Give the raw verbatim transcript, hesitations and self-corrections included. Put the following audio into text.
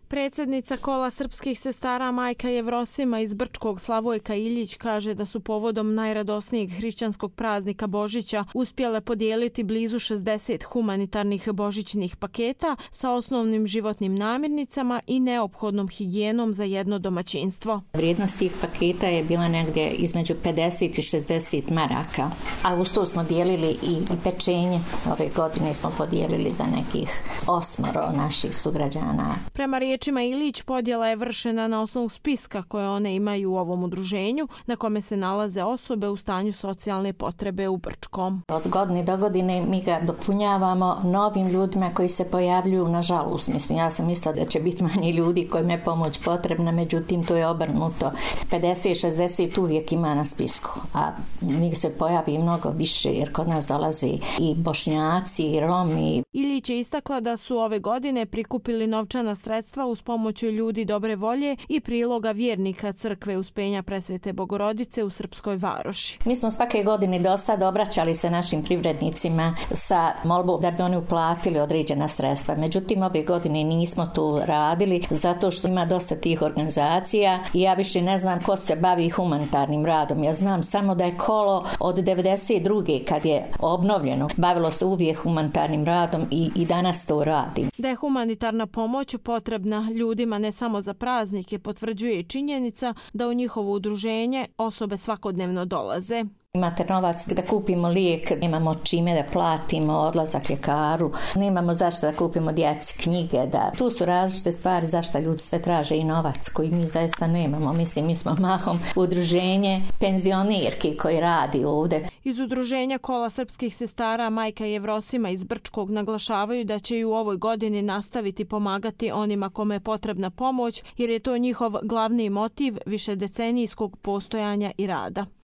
Predsjednica Kola srpskih sestara Majka Jevrosima iz Brčkog Slavojka Iljić kaže da su povodom najradosnijeg hrišćanskog praznika Božića uspjele podijeliti blizu šezdeset humanitarnih božićnih paketa sa osnovnim životnim namirnicama i neophodnom higijenom za jedno domaćinstvo. Vrijednost tih paketa je bila negdje između pedeset i šezdeset maraka, a uz to smo dijelili i, i pečenje. Ove godine smo podijelili za nekih osmoro naših sugrađana. Prema riječima Ilić, podjela je vršena na osnovu spiska koje one imaju u ovom udruženju, na kome se nalaze osobe u stanju socijalne potrebe u Brčkom. Od godine do godine mi ga dopunjavamo novim ljudima koji se pojavljuju, nažalost. Mislim, ja sam mislila da će biti manje ljudi kojima je pomoć potrebna, međutim to je obrnuto. pedeset šezdeset uvijek ima na spisku, a njih se pojavi mnogo više jer kod nas dolaze i Bošnjaci i Romi. Ilić je istakla da su ove godine prikupili novčana sredstva uz pomoć ljudi dobre volje i priloga vjernika crkve Uspenja Presvete Bogorodice u Srpskoj Varoši. Mi smo svake godine do sada obraćali se našim privrednicima sa molbom da bi oni uplatili određena sredstva. Međutim, ove godine nismo to radili zato što ima dosta tih organizacija i ja više ne znam ko se bavi humanitarnim radom. Ja znam samo da je Kolo od devedeset druge kad je obnovljeno bavilo se uvijek humanitarnim radom i, i danas to radi. Da je humanitarna pomoć potrebna ljudima ne samo za praznike potvrđuje i činjenica da u njihovo udruženje osobe svakodnevno dolaze. Imate novac da kupimo lijek, nemamo čime da platimo odlazak ljekaru, nemamo zašto da kupimo djeci knjige, da tu su različite stvari zašto ljudi sve traže i novac koji mi zaista nemamo. Mislim, mi smo mahom udruženje penzionirki koji radi ovdje. Iz udruženja Kola srpskih sestara Majka Jevrosima iz Brčkog naglašavaju da će i u ovoj godini nastaviti pomagati onima kome je potrebna pomoć jer je to njihov glavni motiv višedecenijskog postojanja i rada.